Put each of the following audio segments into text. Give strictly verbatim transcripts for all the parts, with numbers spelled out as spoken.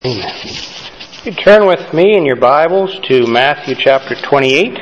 Amen. You turn with me in your Bibles to Matthew chapter twenty-eight.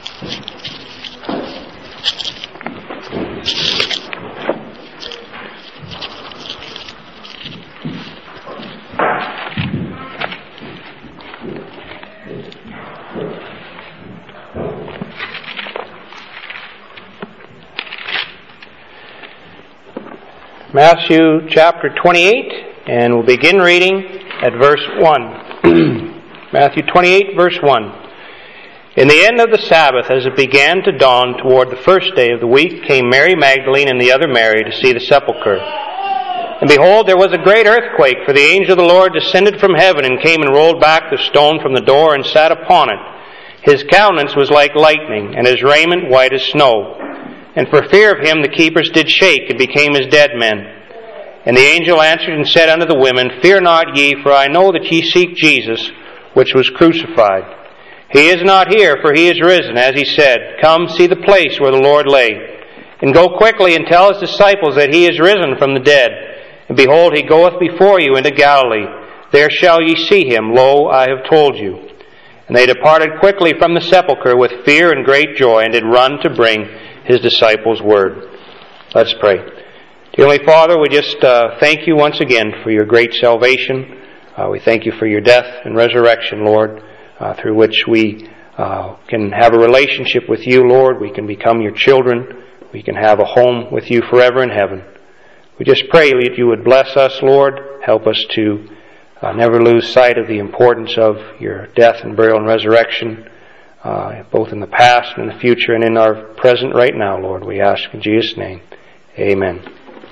Matthew chapter twenty-eight, and we'll begin reading at verse one. Matthew twenty-eight, verse one. In the end of the Sabbath, as it began to dawn toward the first day of the week, came Mary Magdalene and the other Mary to see the sepulchre. And behold, there was a great earthquake, for the angel of the Lord descended from heaven and came and rolled back the stone from the door and sat upon it. His countenance was like lightning, and his raiment white as snow. And for fear of him the keepers did shake and became as dead men. And the angel answered and said unto the women, Fear not ye, for I know that ye seek Jesus, which was crucified. He is not here, for he is risen, as he said. Come, see the place where the Lord lay. And go quickly and tell his disciples that he is risen from the dead. And behold, he goeth before you into Galilee. There shall ye see him. Lo, I have told you. And they departed quickly from the sepulchre with fear and great joy, and did run to bring his disciples word. Let's pray. Dear Heavenly Father, we just uh, thank you once again for your great salvation. Uh, we thank you for your death and resurrection, Lord, uh, through which we uh, can have a relationship with you, Lord. We can become your children. We can have a home with you forever in heaven. We just pray that you would bless us, Lord. Help us to uh, never lose sight of the importance of your death and burial and resurrection, uh, both in the past and in the future and in our present right now, Lord. We ask in Jesus' name. Amen.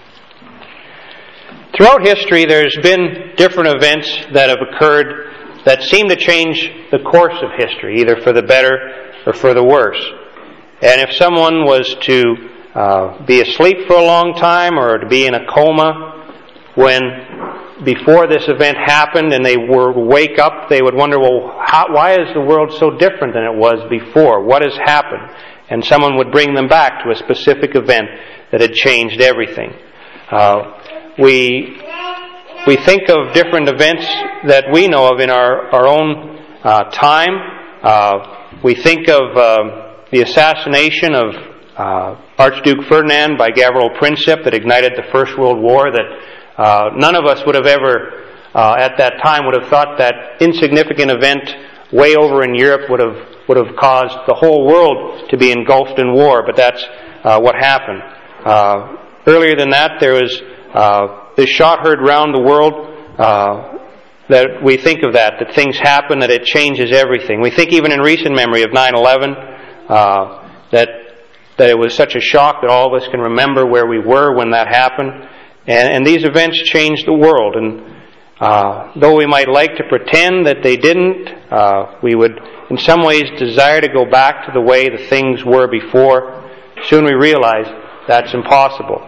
Throughout history, there's been different events that have occurred that seem to change the course of history, either for the better or for the worse. And if someone was to uh, be asleep for a long time or to be in a coma when before this event happened and they were wake up, they would wonder, well, how, why is the world so different than it was before? What has happened? And someone would bring them back to a specific event that had changed everything. Uh, We we think of different events that we know of in our, our own uh, time. Uh, we think of uh, the assassination of uh, Archduke Ferdinand by Gavrilo Princip that ignited the First World War, that uh, none of us would have ever, uh, at that time, would have thought that insignificant event way over in Europe would have would have caused the whole world to be engulfed in war, but that's uh, what happened. Uh, earlier than that, there was Uh, this shot heard round the world, uh, that we think of that, that things happen, that it changes everything. We think even in recent memory of nine eleven, uh, that that it was such a shock that all of us can remember where we were when that happened. And, and these events changed the world. And uh, though we might like to pretend that they didn't, uh, we would in some ways desire to go back to the way the things were before. Soon we realize that's impossible.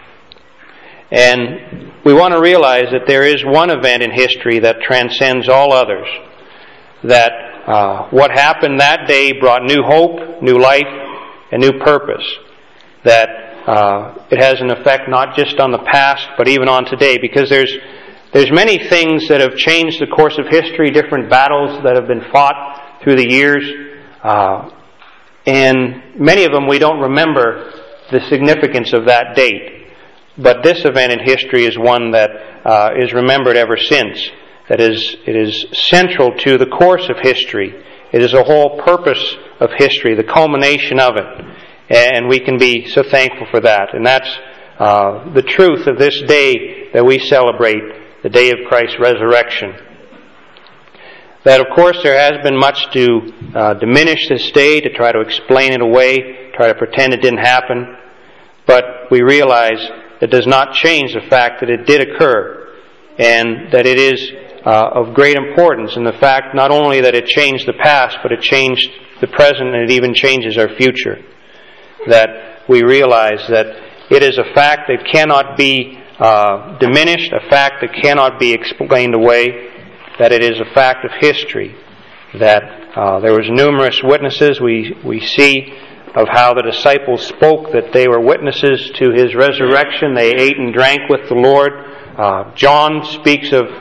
And we want to realize that there is one event in history that transcends all others. That uh, what happened that day brought new hope, new life, and new purpose. That uh, it has an effect not just on the past, but even on today. Because there's there's many things that have changed the course of history, different battles that have been fought through the years. Uh, and many of them we don't remember the significance of that date. But this event in history is one that uh, is remembered ever since. That is, it is central to the course of history. It is the whole purpose of history, the culmination of it. And we can be so thankful for that. And that's uh, the truth of this day that we celebrate, the day of Christ's resurrection. That, of course, there has been much to uh, diminish this day, to try to explain it away, try to pretend it didn't happen. But we realize it does not change the fact that it did occur, and that it is uh, of great importance in the fact not only that it changed the past, but it changed the present, and it even changes our future. That we realize that it is a fact that cannot be uh, diminished, a fact that cannot be explained away, that it is a fact of history, that uh, there was numerous witnesses. We, we see of how the disciples spoke, that they were witnesses to his resurrection. They ate and drank with the Lord. Uh, John speaks of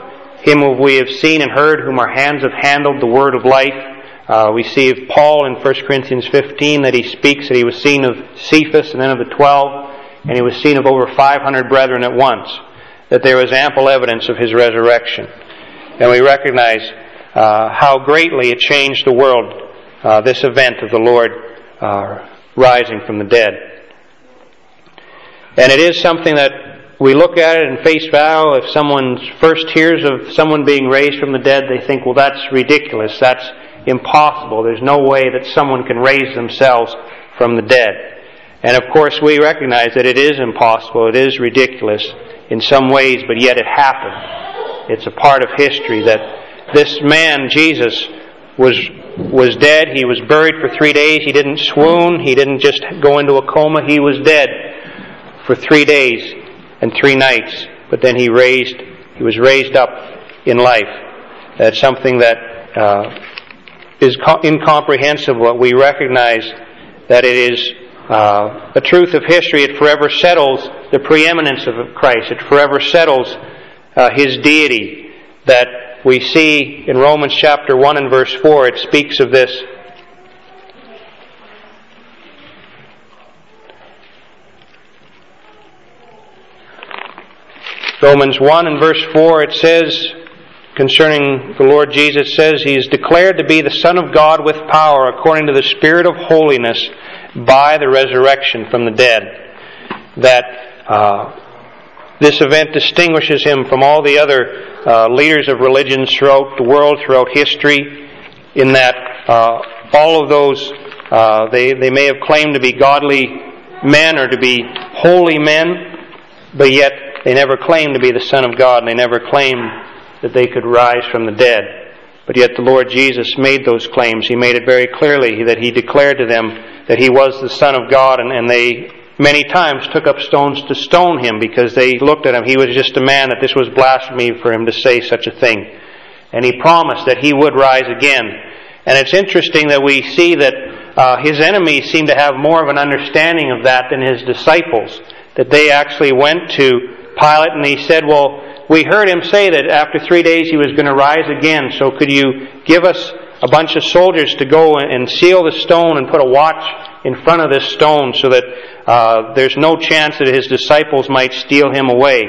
him whom we have seen and heard, whom our hands have handled, the word of life. Uh, we see of Paul in First Corinthians fifteen that he speaks that he was seen of Cephas and then of the twelve, and he was seen of over five hundred brethren at once, that there was ample evidence of his resurrection. And we recognize uh, how greatly it changed the world, uh, this event of the Lord uh, rising from the dead. And it is something that we look at it in face value. If someone first hears of someone being raised from the dead, they think, well, that's ridiculous. That's impossible. There's no way that someone can raise themselves from the dead. And of course, we recognize that it is impossible. It is ridiculous in some ways, but yet it happened. It's a part of history that this man, Jesus, was was dead. He was buried for three days. He didn't swoon. He didn't just go into a coma. He was dead for three days and three nights. But then he raised. He was raised up in life. That's something that uh, is incomprehensible. We recognize that it is uh, a truth of history. It forever settles the preeminence of Christ. It forever settles uh, His deity. That we see in Romans chapter one and verse four, it speaks of this. Romans one and verse four, it says, concerning the Lord Jesus, says, He is declared to be the Son of God with power according to the Spirit of holiness by the resurrection from the dead. That uh, this event distinguishes Him from all the other uh, leaders of religions throughout the world, throughout history, in that uh, all of those, uh, they, they may have claimed to be godly men or to be holy men, but yet they never claimed to be the Son of God, and they never claimed that they could rise from the dead. But yet the Lord Jesus made those claims. He made it very clearly that He declared to them that He was the Son of God, and, and they many times took up stones to stone Him because they looked at Him. He was just a man, that this was blasphemy for Him to say such a thing. And He promised that He would rise again. And it's interesting that we see that uh, His enemies seem to have more of an understanding of that than His disciples. That they actually went to Pilate and he said, well, we heard him say that after three days he was going to rise again, so could you give us a bunch of soldiers to go and seal the stone and put a watch in front of this stone so that uh, there's no chance that his disciples might steal him away?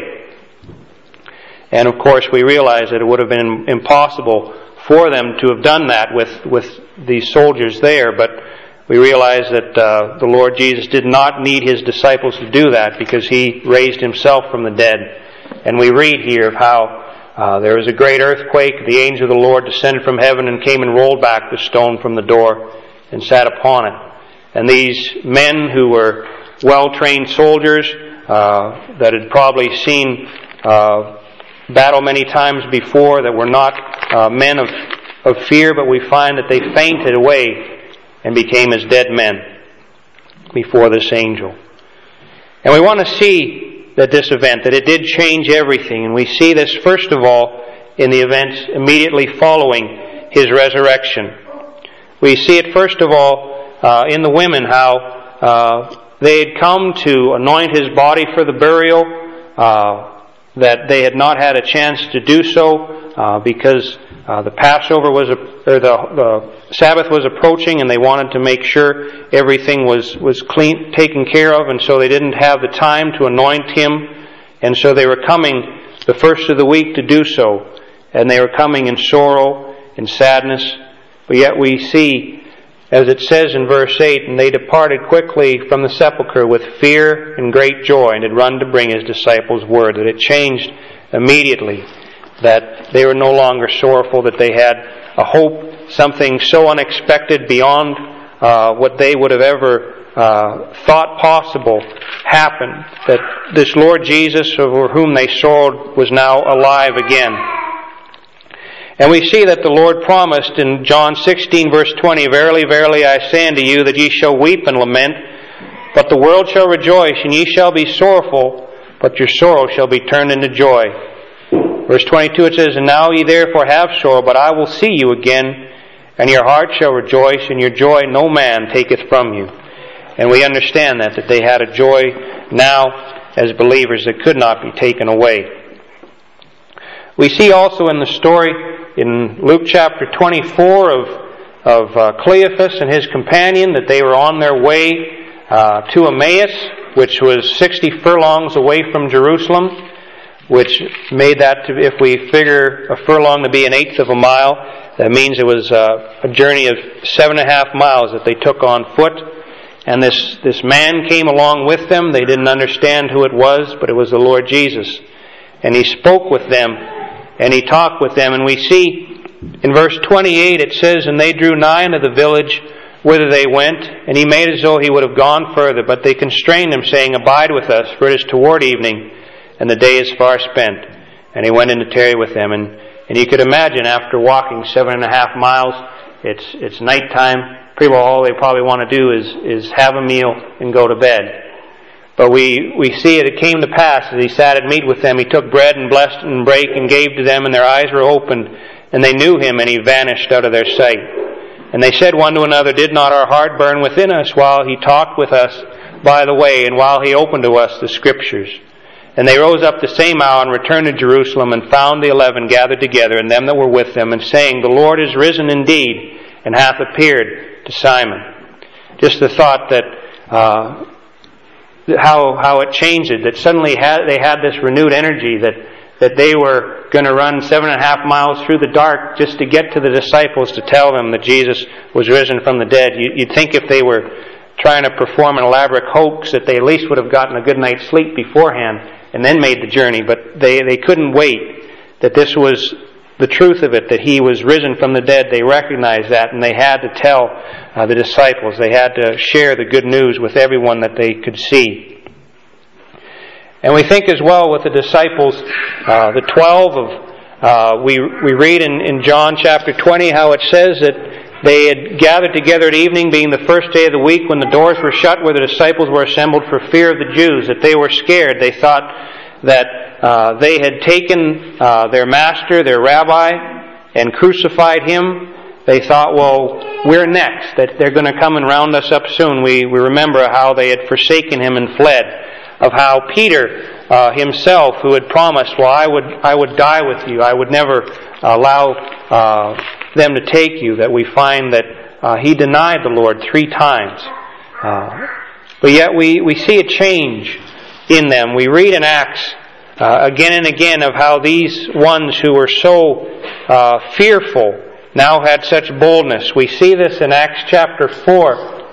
And of course we realize that it would have been impossible for them to have done that with, with these soldiers there, but we realize that uh, the Lord Jesus did not need His disciples to do that because He raised Himself from the dead. And we read here of how uh, there was a great earthquake. The angel of the Lord descended from heaven and came and rolled back the stone from the door and sat upon it. And these men who were well-trained soldiers uh, that had probably seen uh, battle many times before, that were not uh, men of, of fear, but we find that they fainted away and became as dead men before this angel. And we want to see that this event, that it did change everything. And we see this first of all in the events immediately following His resurrection. We see it first of all uh, in the women, how uh, they had come to anoint His body for the burial, uh, that they had not had a chance to do so uh, because uh, the Passover was, a, or the, the Sabbath was approaching, and they wanted to make sure everything was, was clean, taken care of, and so they didn't have the time to anoint Him, and so they were coming the first of the week to do so, and they were coming in sorrow, in sadness, but yet we see, as it says in verse eight, and they departed quickly from the sepulchre with fear and great joy, and had run to bring His disciples word. That it changed immediately, that they were no longer sorrowful, that they had a hope. Something so unexpected beyond uh, what they would have ever uh, thought possible happened. That this Lord Jesus, over whom they sorrowed, was now alive again. And we see that the Lord promised in John sixteen verse twenty, Verily, verily, I say unto you, that ye shall weep and lament, but the world shall rejoice, and ye shall be sorrowful, but your sorrow shall be turned into joy. Verse twenty-two, it says, And now ye therefore have sorrow, but I will see you again, and your heart shall rejoice, and your joy no man taketh from you. And we understand that, that they had a joy now as believers that could not be taken away. We see also in the story in Luke chapter twenty-four of, of uh, Cleophas and his companion that they were on their way uh, to Emmaus, which was sixty furlongs away from Jerusalem, which made that, to, if we figure a furlong to be an eighth of a mile, that means it was uh, a journey of seven and a half miles that they took on foot. And this, this man came along with them. They didn't understand who it was, but it was the Lord Jesus. And He spoke with them, and He talked with them. And we see in verse twenty-eight, it says, "And they drew nigh unto the village whither they went, and He made as though He would have gone further. But they constrained Him, saying, Abide with us, for it is toward evening, and the day is far spent." And He went in to tarry with them. And, and you could imagine, after walking seven and a half miles, it's it's nighttime. People, all they probably want to do is, is have a meal and go to bed. But we, we see it, it came to pass, as He sat at meat with them, He took bread and blessed and brake and gave to them, and their eyes were opened, and they knew Him, and He vanished out of their sight. And they said one to another, Did not our heart burn within us while He talked with us by the way, and while He opened to us the Scriptures? And they rose up the same hour and returned to Jerusalem, and found the eleven gathered together, and them that were with them, and saying, The Lord is risen indeed, and hath appeared to Simon. Just the thought that uh, how how it changed it, that suddenly had, they had this renewed energy, that, that they were going to run seven and a half miles through the dark just to get to the disciples to tell them that Jesus was risen from the dead. You, you'd think if they were trying to perform an elaborate hoax that they at least would have gotten a good night's sleep beforehand and then made the journey, but they, they couldn't wait, that this was the truth of it, that He was risen from the dead. They recognized that, and they had to tell uh, the disciples. They had to share the good news with everyone that they could see. And we think as well with the disciples, uh, the twelve of, uh, we we read in, in John chapter twenty how it says that they had gathered together at evening, being the first day of the week, when the doors were shut, where the disciples were assembled for fear of the Jews, that they were scared. They thought that uh, they had taken uh, their master, their rabbi, and crucified Him. They thought, well, we're next, that they're going to come and round us up soon. We, we remember how they had forsaken Him and fled, of how Peter uh, himself, who had promised, well, I would, I would die with you, I would never allow uh, them to take you, that we find that uh, he denied the Lord three times. Uh, but yet we, we see a change in them. We read in Acts uh, again and again of how these ones who were so uh, fearful now had such boldness. We see this in Acts chapter four,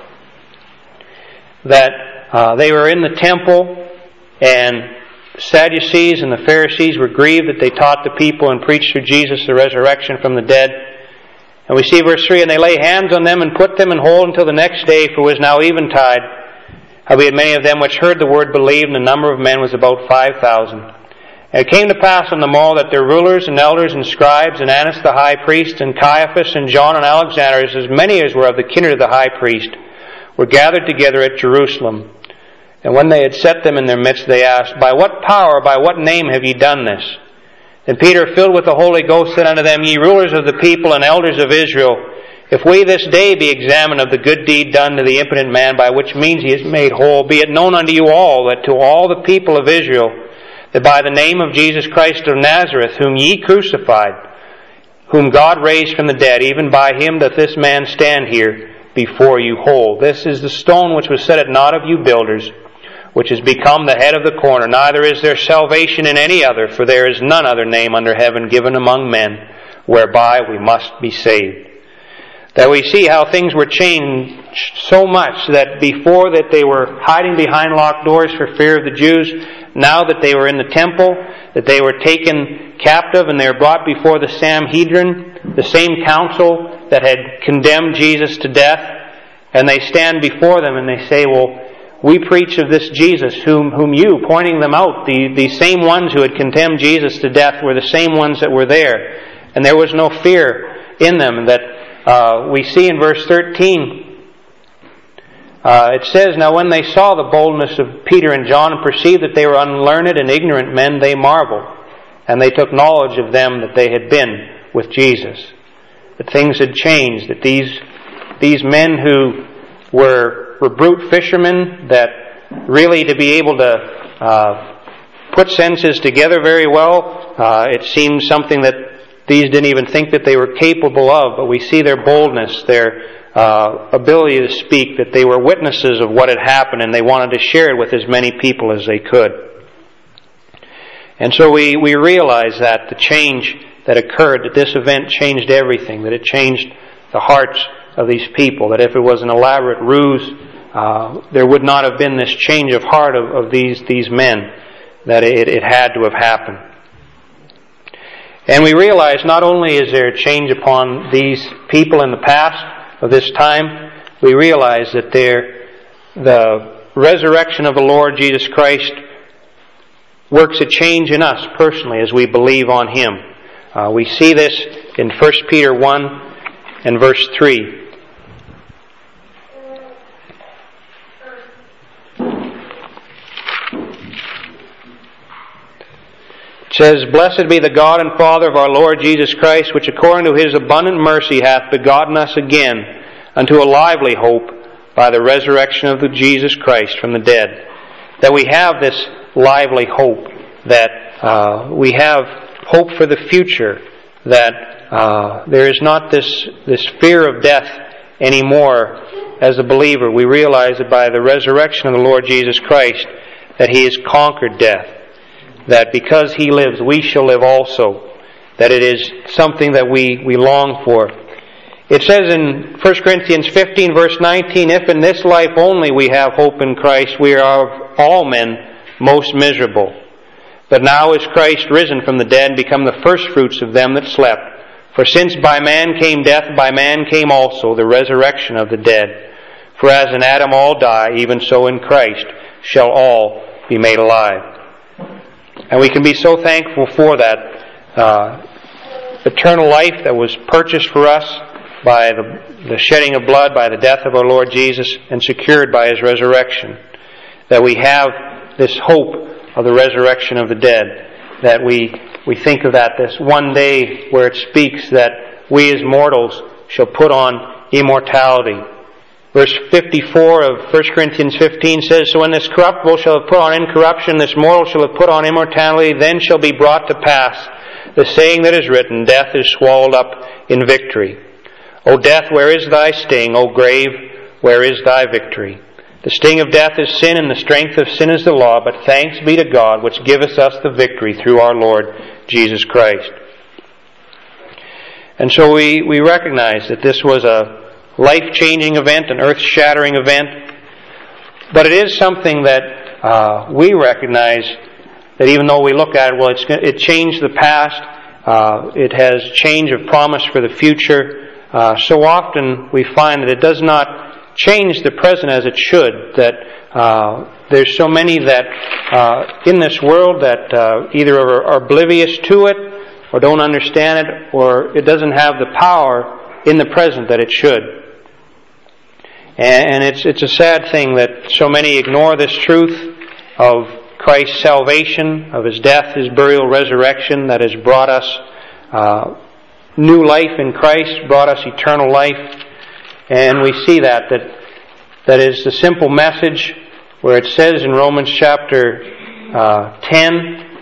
that uh, they were in the temple, and the Sadducees and the Pharisees were grieved that they taught the people and preached through Jesus the resurrection from the dead. And we see verse three, And they lay hands on them and put them in hold until the next day, for it was now eventide. Howbeit many of them which heard the word believed, and the number of men was about five thousand. And it came to pass on them all that their rulers and elders and scribes, and Annas the high priest, and Caiaphas, and John, and Alexander, as many as were of the kindred of the high priest, were gathered together at Jerusalem. And when they had set them in their midst, they asked, By what power, by what name have ye done this? Then Peter, filled with the Holy Ghost, said unto them, Ye rulers of the people and elders of Israel, if we this day be examined of the good deed done to the impotent man, by which means he is made whole, be it known unto you all, that to all the people of Israel, that by the name of Jesus Christ of Nazareth, whom ye crucified, whom God raised from the dead, even by Him doth this man stand here before you whole. This is the stone which was set at naught of you builders, which has become the head of the corner. Neither is there salvation in any other, for there is none other name under heaven given among men, whereby we must be saved. That we see how things were changed so much that before that they were hiding behind locked doors for fear of the Jews, now that they were in the temple, that they were taken captive and they were brought before the Sanhedrin, the same council that had condemned Jesus to death, and they stand before them and they say, well, we preach of this Jesus whom whom you, pointing them out, the, the same ones who had condemned Jesus to death were the same ones that were there. And there was no fear in them. That uh, we see in verse thirteen, uh, it says, Now when they saw the boldness of Peter and John and perceived that they were unlearned and ignorant men, they marveled. And they took knowledge of them that they had been with Jesus. That things had changed. That these, these men who were were brute fishermen, that really to be able to uh, put sentences together very well. Uh, it seems something that these didn't even think that they were capable of, but we see their boldness, their uh, ability to speak, that they were witnesses of what had happened, and they wanted to share it with as many people as they could. And so we, we realize that the change that occurred, that this event changed everything, that it changed the hearts of these people, that if it was an elaborate ruse, uh, there would not have been this change of heart of, of these, these men, that it, it had to have happened. And we realize not only is there a change upon these people in the past of this time, we realize that there, the resurrection of the Lord Jesus Christ works a change in us personally as we believe on Him. Uh, we see this in First Peter one and verse three. It says, "Blessed be the God and Father of our Lord Jesus Christ, which according to His abundant mercy hath begotten us again unto a lively hope by the resurrection of the Jesus Christ from the dead." That we have this lively hope, that uh, we have hope for the future, that uh, there is not this, this fear of death anymore as a believer. We realize that by the resurrection of the Lord Jesus Christ, that He has conquered death. That because He lives, we shall live also. That it is something that we, we long for. It says in First Corinthians fifteen verse nineteen, "If in this life only we have hope in Christ, we are of all men most miserable. But now is Christ risen from the dead, and become the firstfruits of them that slept. For since by man came death, by man came also the resurrection of the dead. For as in Adam all die, even so in Christ shall all be made alive." And we can be so thankful for that uh, eternal life that was purchased for us by the, the shedding of blood, by the death of our Lord Jesus, and secured by His resurrection. That we have this hope of the resurrection of the dead. That we, we think of that, this one day where it speaks that we as mortals shall put on immortality. Verse fifty-four of First Corinthians fifteen says, "So when this corruptible shall have put on incorruption, this mortal shall have put on immortality, then shall be brought to pass the saying that is written, Death is swallowed up in victory. O death, where is thy sting? O grave, where is thy victory? The sting of death is sin, and the strength of sin is the law, but thanks be to God, which giveth us the victory through our Lord Jesus Christ." And so we, we recognize that this was a life-changing event, an earth-shattering event. But it is something that uh, we recognize that even though we look at it, well, it's, it changed the past. Uh, it has change of promise for the future. Uh, so often we find that it does not change the present as it should. That uh, there's so many that uh, in this world that uh, either are, are oblivious to it or don't understand it, or it doesn't have the power in the present that it should. And it's it's a sad thing that so many ignore this truth of Christ's salvation, of His death, His burial, resurrection, that has brought us uh, new life in Christ, brought us eternal life. And we see that, that that is the simple message where it says in Romans chapter uh, ten,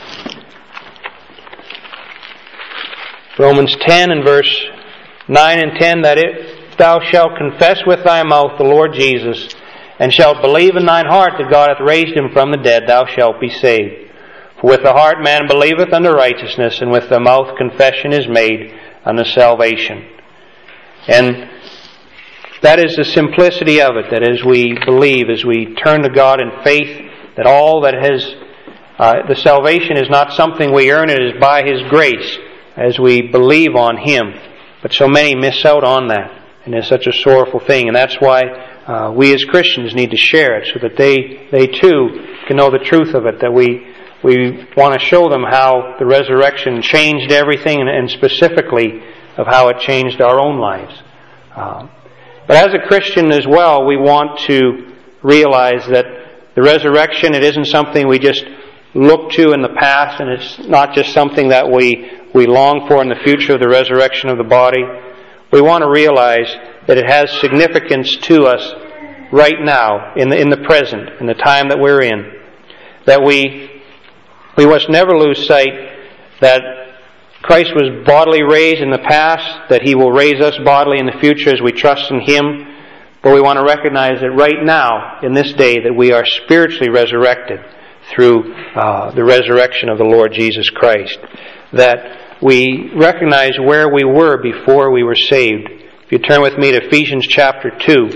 Romans ten and verse nine and ten, that it thou shalt confess with thy mouth the Lord Jesus, and shalt believe in thine heart that God hath raised Him from the dead, thou shalt be saved. For with the heart man believeth unto righteousness, and with the mouth confession is made unto salvation. And that is the simplicity of it, that as we believe, as we turn to God in faith, that all that has, uh, the salvation is not something we earn, it is by His grace, as we believe on Him. But so many miss out on that. And it's such a sorrowful thing. And that's why uh, we as Christians need to share it, so that they they too can know the truth of it. That we we want to show them how the resurrection changed everything, and, and specifically of how it changed our own lives. Uh, but as a Christian as well, we want to realize that the resurrection, it isn't something we just look to in the past, and it's not just something that we, we long for in the future of the resurrection of the body. We want to realize that it has significance to us right now, in the, in the present, in the time that we're in. That we We must never lose sight that Christ was bodily raised in the past, that He will raise us bodily in the future as we trust in Him. But we want to recognize that right now, in this day, that we are spiritually resurrected through uh, the resurrection of the Lord Jesus Christ. That we recognize where we were before we were saved. If you turn with me to Ephesians chapter two.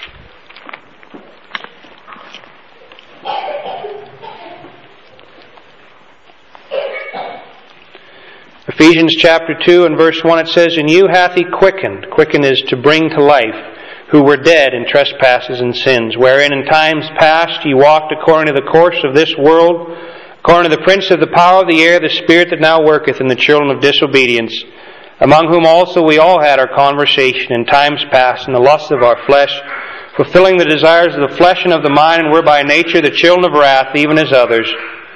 Ephesians chapter two and verse one, it says, "And you hath He quickened." Quickened is to bring to life. "Who were dead in trespasses and sins, wherein in times past ye walked according to the course of this world, according to the prince of the power of the air, the spirit that now worketh in the children of disobedience, among whom also we all had our conversation in times past in the lusts of our flesh, fulfilling the desires of the flesh and of the mind, and were by nature the children of wrath, even as others.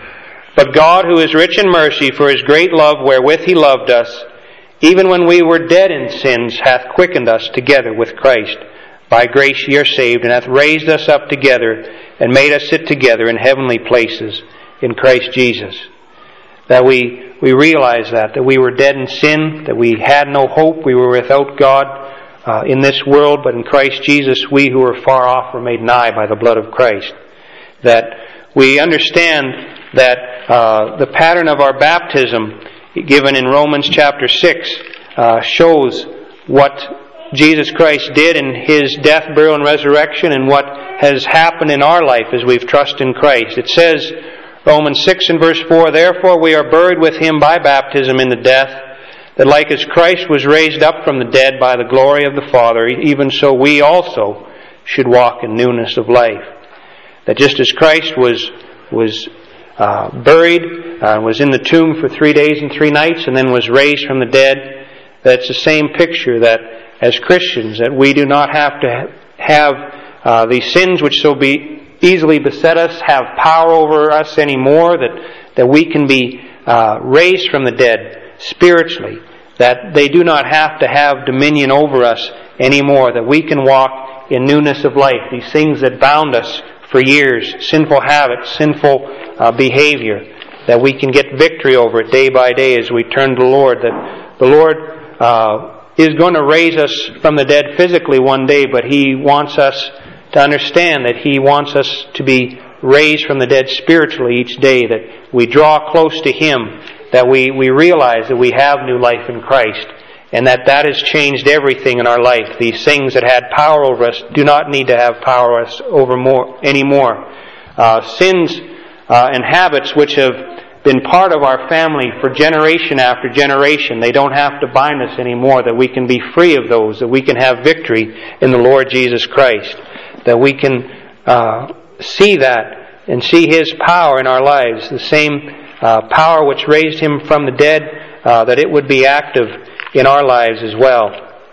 But God, who is rich in mercy, for His great love wherewith He loved us, even when we were dead in sins, hath quickened us together with Christ. By grace ye are saved, and hath raised us up together, and made us sit together in heavenly places in Christ Jesus." That we, we realize that, that we were dead in sin, that we had no hope, we were without God uh, in this world, but in Christ Jesus, we who were far off were made nigh by the blood of Christ. That we understand that uh, the pattern of our baptism, given in Romans chapter six, uh, shows what Jesus Christ did in His death, burial, and resurrection, and what has happened in our life as we've trusted in Christ. It says, Romans six and verse four, "Therefore we are buried with Him by baptism into death, that like as Christ was raised up from the dead by the glory of the Father, even so we also should walk in newness of life." That just as Christ was was uh, buried, uh, was in the tomb for three days and three nights, and then was raised from the dead, that's the same picture that as Christians, that we do not have to have uh, these sins which so be easily beset us have power over us anymore, that, that we can be uh, raised from the dead spiritually, that they do not have to have dominion over us anymore, that we can walk in newness of life. These things that bound us for years, sinful habits, sinful uh, behavior, that we can get victory over it day by day as we turn to the Lord, that the Lord uh, is going to raise us from the dead physically one day, but He wants us to understand that He wants us to be raised from the dead spiritually each day, that we draw close to Him, that we, we realize that we have new life in Christ, and that that has changed everything in our life. These things that had power over us do not need to have power over us over more anymore. Uh, sins uh, and habits which have been part of our family for generation after generation, they don't have to bind us anymore, that we can be free of those, that we can have victory in the Lord Jesus Christ, that we can uh, see that and see His power in our lives, the same uh, power which raised Him from the dead, uh, that it would be active in our lives as well.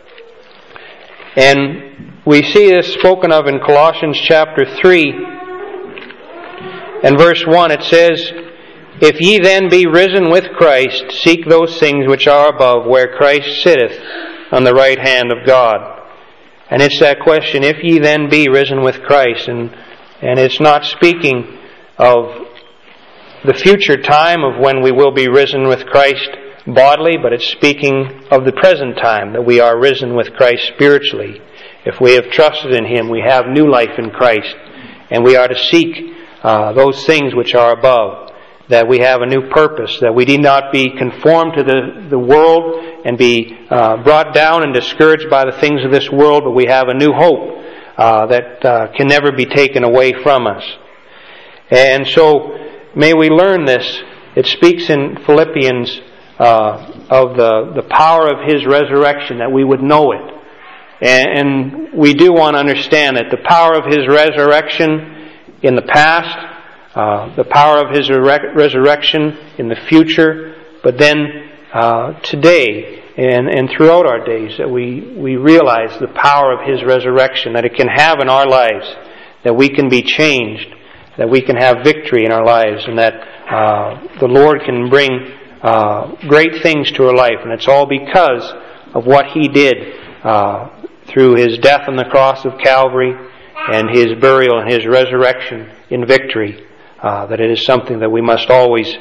And we see this spoken of in Colossians chapter three and verse one. It says, "If ye then be risen with Christ, seek those things which are above, where Christ sitteth on the right hand of God." And it's that question, if ye then be risen with Christ. And, and it's not speaking of the future time of when we will be risen with Christ bodily, but it's speaking of the present time, that we are risen with Christ spiritually. If we have trusted in Him, we have new life in Christ, and we are to seek uh, those things which are above, that we have a new purpose, that we need not be conformed to the, the world and be uh, brought down and discouraged by the things of this world, but we have a new hope uh, that uh, can never be taken away from us. And so, may we learn this. It speaks in Philippians uh, of the, the power of His resurrection, that we would know it. And, and we do want to understand that the power of His resurrection in the past, uh, the power of His re- resurrection in the future, but then uh, today and, and throughout our days, that we, we realize the power of His resurrection, that it can have in our lives, that we can be changed, that we can have victory in our lives, and that uh, the Lord can bring uh, great things to our life. And it's all because of what He did uh, through His death on the cross of Calvary and His burial and His resurrection in victory, uh, that it is something that we must always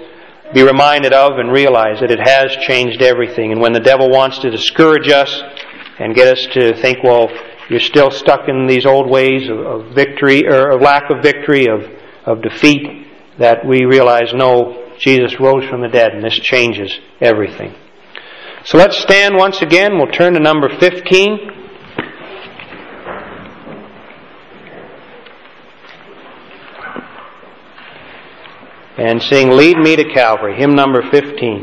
be reminded of and realize that it has changed everything. And when the devil wants to discourage us and get us to think, well, you're still stuck in these old ways of, of victory, or of lack of victory, of, of defeat, that we realize, no, Jesus rose from the dead, and this changes everything. So let's stand once again. We'll turn to number fifteen. And sing Lead Me to Calvary, hymn number fifteen.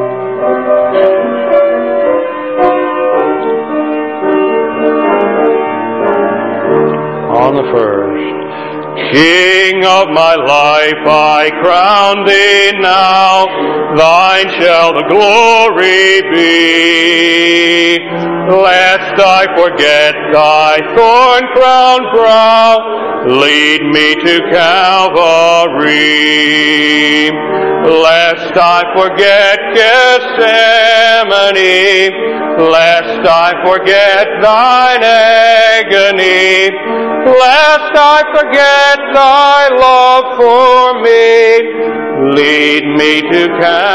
On the first. King of my life, I crown Thee now, Thine shall the glory be. Lest I forget Thy thorn-crowned brow, lead me to Calvary. Lest I forget Gethsemane, lest I forget Thine agony, lest I forget Thy love for me, lead me to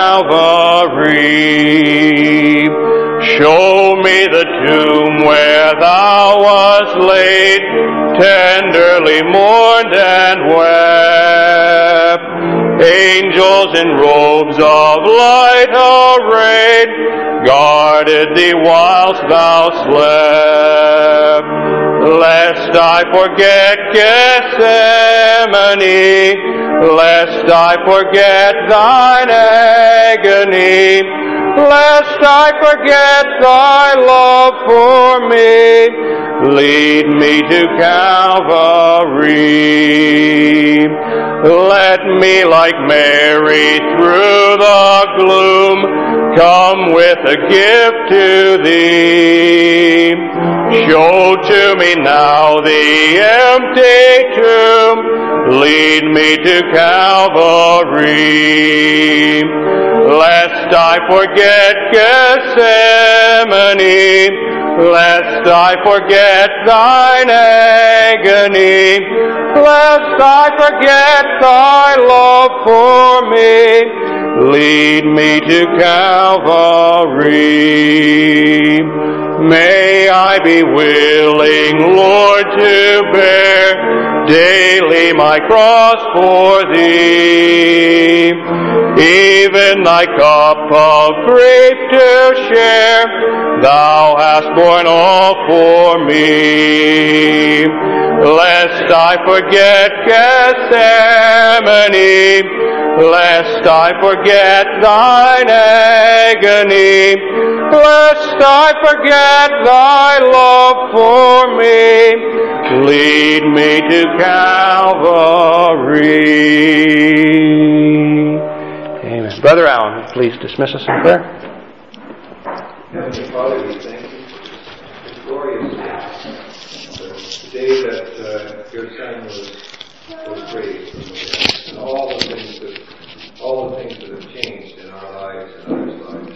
Calvary. Show me the tomb where Thou wast laid, tenderly mourned and wept. Angels in robes of light arrayed guarded Thee whilst Thou slept. Lest I forget Gethsemane, lest I forget Thine agony, lest I forget Thy love for me, lead me to Calvary. Let me, like Mary, through the gloom, come with a gift to Thee. Show to me now the empty tomb, lead me to Calvary. Lest I forget Gethsemane, lest I forget Thine agony, lest I forget Thy love for me, lead me to Calvary. May I be willing, Lord, to bear daily my cross for Thee, even Thy cup of grief to share. Thou hast borne all for me. Lest I forget Gethsemane, lest I forget Thine agony, lest I forget Thy love for me, lead me to Calvary. Amen. Brother Allen, please dismiss us in prayer. Heavenly Father, we thank You for this glorious day, the day that uh, Your Son was, was raised from the dead, and all the things that all the things that have changed in our lives and others' lives.